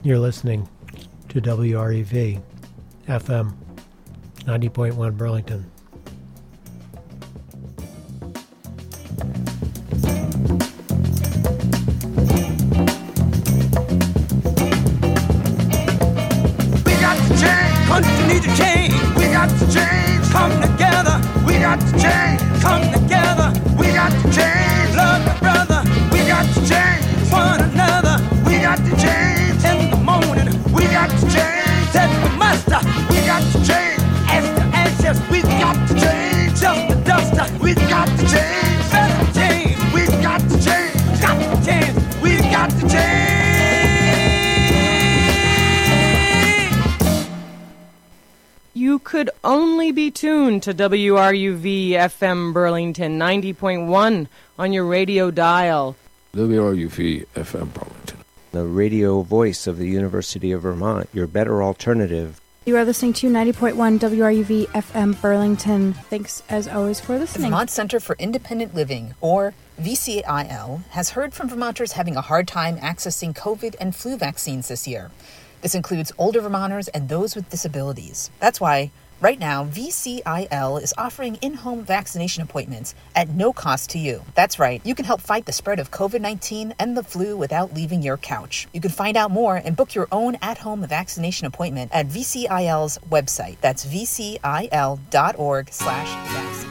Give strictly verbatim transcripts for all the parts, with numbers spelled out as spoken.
You're listening to W R E V F M ninety point one Burlington. We got to change, country need to change. We got to change, come together. We got to change, come together. We got to change, love your brother. We got to change one another. We got to change in the morning. We got to change at the master. We got to change as the ashes. We got to change just the duster. We got to change, better change. We got to change, got to change. We got to change. You could only be tuned to W R U V F M Burlington ninety point one on your radio dial. W R U V F M Burlington, the radio voice of the University of Vermont, your better alternative. You are listening to ninety point one W R U V F M Burlington. Thanks, as always, for listening. The Vermont Center for Independent Living, or V C I L, has heard from Vermonters having a hard time accessing COVID and flu vaccines this year. This includes older Vermonters and those with disabilities. That's why, right now, V C I L is offering in-home vaccination appointments at no cost to you. That's right, you can help fight the spread of COVID nineteen and the flu without leaving your couch. You can find out more and book your own at-home vaccination appointment at V C I L's website. That's V C I L dot org slash vaccines.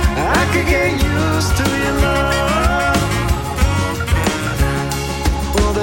Well,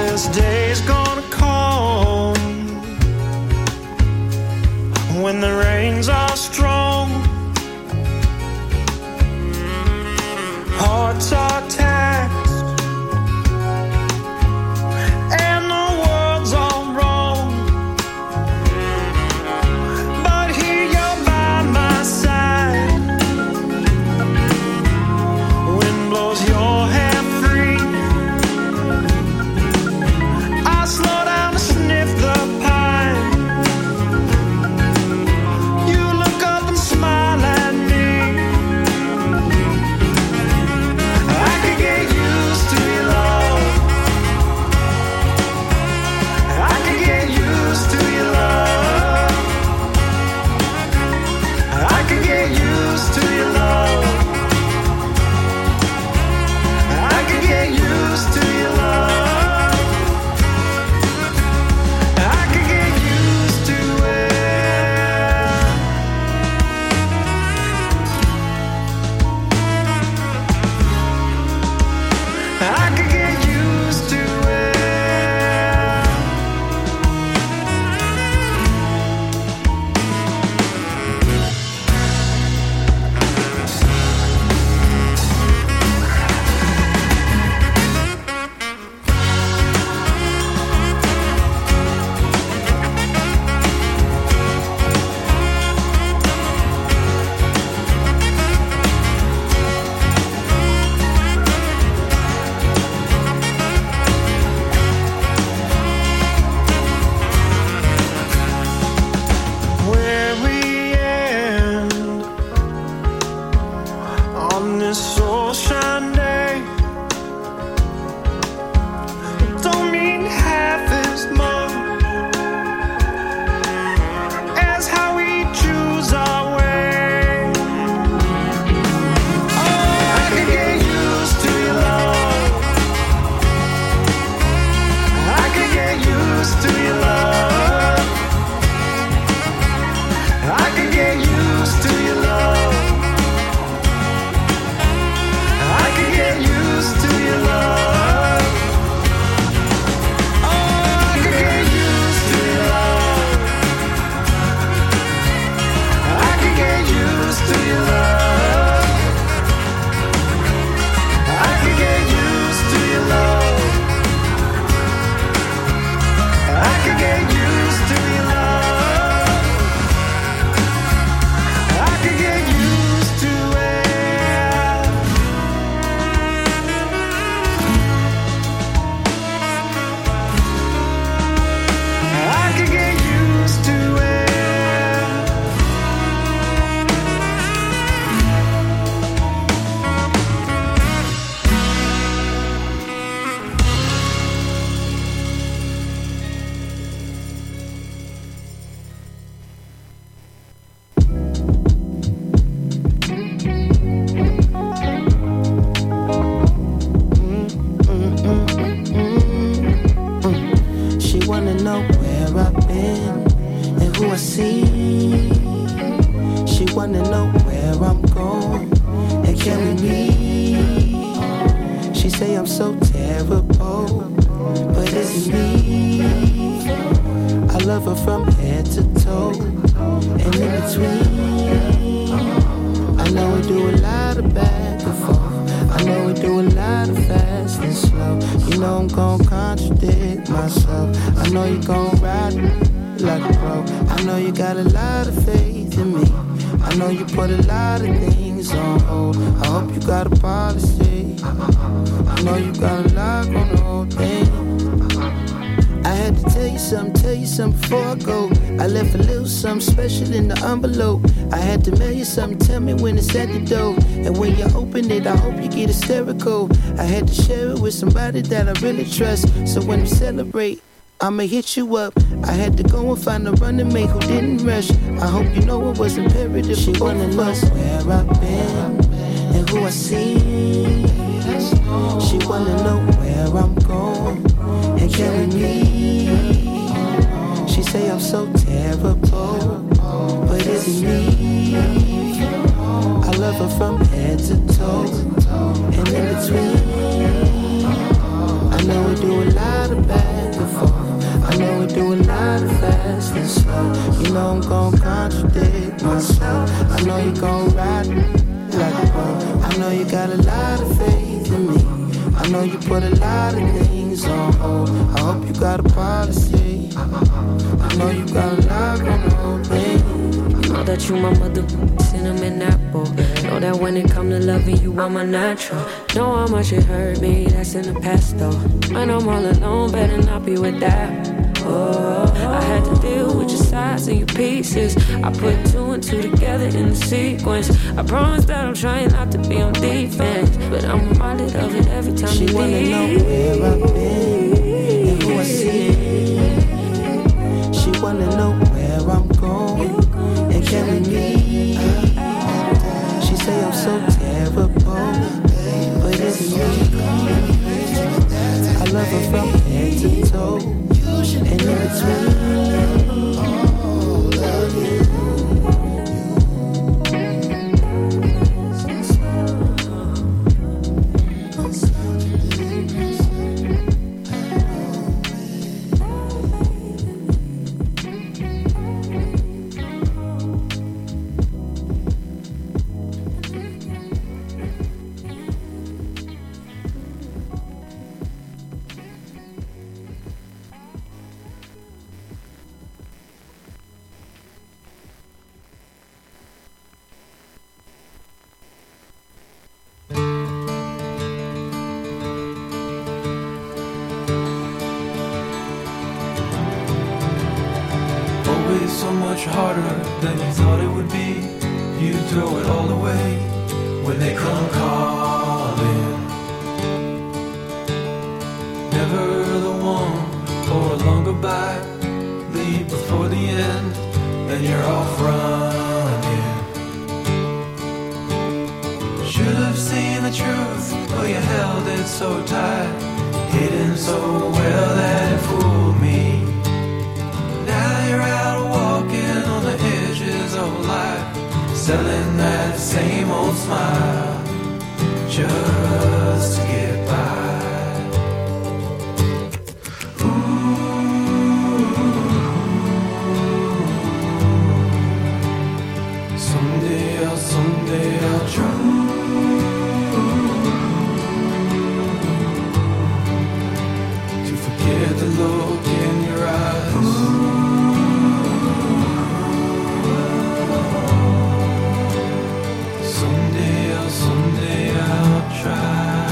see. She wanna know where I'm going and can we meet. She say I'm so terrible, but it's me. I love her from head to toe and in between. I know we do a lot of back and forth. I know we do a lot of fast and slow. You know I'm gon' contradict myself. I know you gon' ride me like a pro. I know you got a lot of faith in me. I know you put a lot of things on hold. I hope you got a policy. I know you got a lock on the whole thing. I had to tell you something, tell you something before I go. I left a little something special in the envelope. I had to mail you something, tell me when it's at the door. And when you open it, I hope you get hysterical. I had to share it with somebody that I really trust. So when we celebrate, I'ma hit you up. I had to go and find a running mate who didn't rush. I hope you know it was imperative. She wanna know where I've been and who I see. She wanna know where I'm going and can we meet. She say I'm so terrible, but it's me. I love her from head to toe and in between. I know we do a lot of back and forth. I know we do a lot of fast and slow. You know I'm gon' contradict myself. I know you gon' ride me like a pro. I know you got a lot of faith in me. I know you put a lot of things on hold. I hope you got a policy. I know you got a lot on the whole thing. You know that you my mother, cinnamon apple. Know that when it come to loving you, I'm a natural. Know how much it hurt me, that's in the past though. When I'm all alone, better not be with that. Oh, I had to deal with your sides and your pieces. I put two and two together in the sequence. I promise that I'm trying not to be on defense, but I'm reminded of it every time she you wanna leave. know where I've been and who I see. She wanna know where I'm going and can we meet. She say I'm so terrible, but it's me. I love her from head to toe and in between. Love you. So much harder than you thought it would be. You throw it all away when they come calling. Never the one or a long goodbye. Leave before the end, then you're off running. Should have seen the truth, but you held it so tight. Hidden so well that it fooled me. Now you're out walking on the edges of life, selling that same old smile just to get by. Ooh, someday I'll, someday I'll try to forget the look in your eyes. Someday I'll, someday I'll try.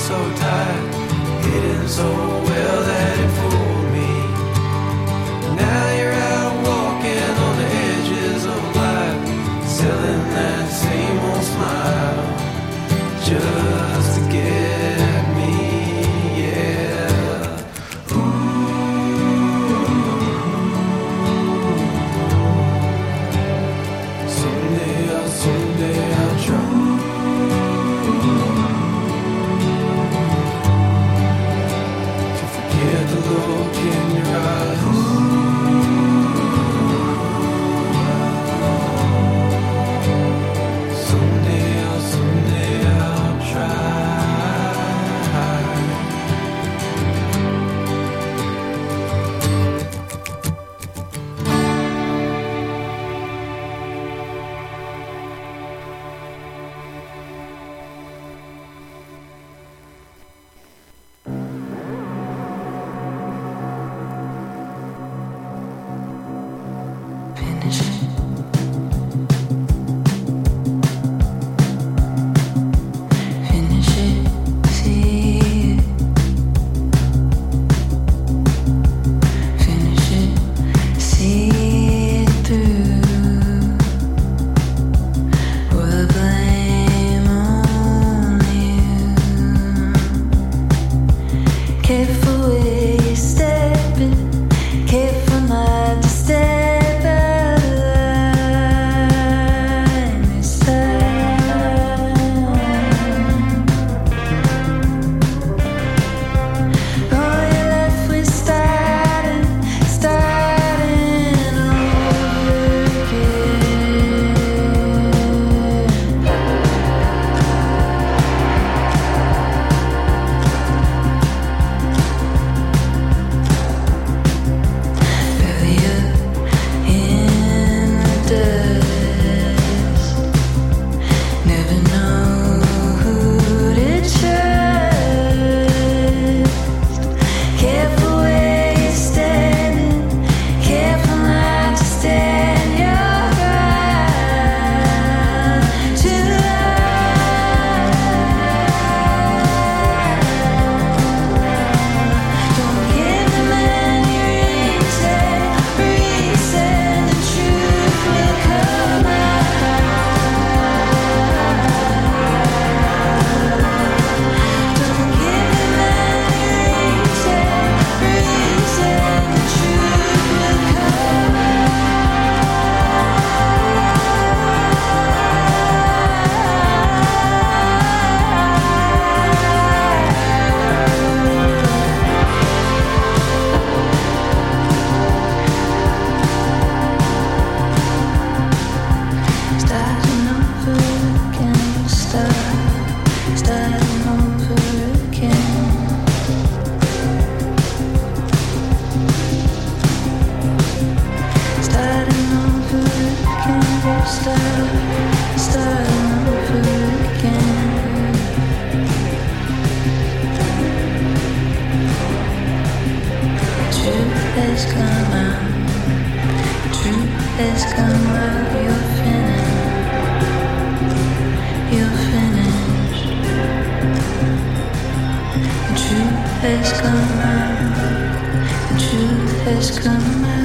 so tight, hidden so well that it fooled me. Now you're out walking on the edges of life, selling that same old smile, just to get me, yeah. Ooh. Someday I'll, someday I'll try to forget the look in your eyes. Someday I'll, someday I'll try. Finish it. Finish it, see it. Finish it, see it through. Pour the blame on you. Careful where you're stepping, careful not to step out of line this time. All you're left with starting, starting over again. Belly up in the dust. Never know who to trust. Careful where you're standing, careful not to stand your ground too long. Don't give them any reason, reason the truth will come out. Don't give them any reason, reason the truth will come Starting over again, start, starting over again. Starting over again, start, starting over again. Truth has come out, truth has come out. You're finished, you're finished. The truth has come out, the truth has come out.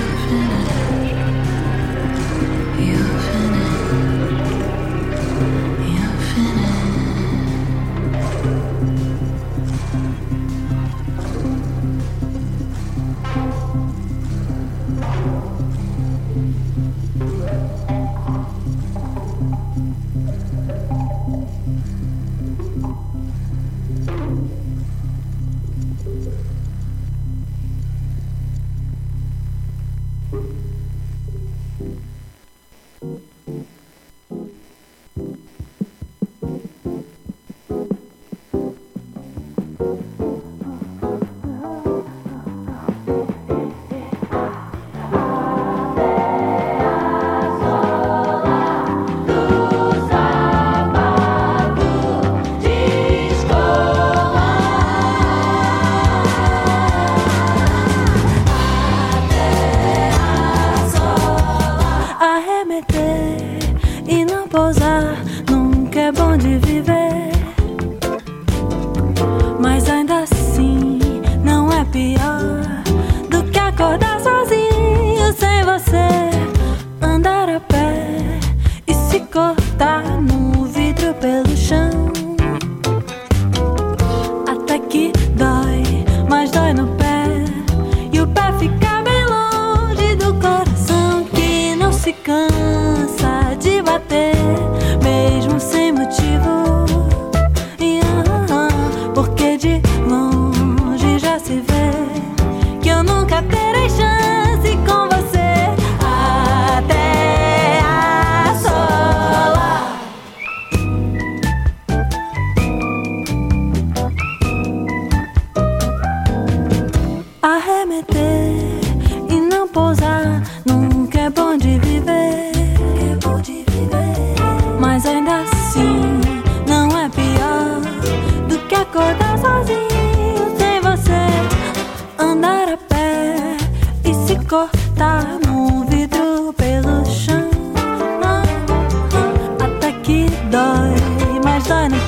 You're finished, you're finished, I am a day. cortar no vidro pelo chão. Até que dói, mas dói no pé. E o pé fica bem longe do coração, que não se cansa de bater, mesmo sem motivo. E, ah, porque de longe já se vê que eu nunca terei chance com você. Até a sola. Arremeter e não pousar nunca é bom de viver, é bom de viver. Mas ainda assim não é pior do que acordar sozinho sem você. Andar a pé e se cortar no vidro pelo chão. Até que dói, mas dói no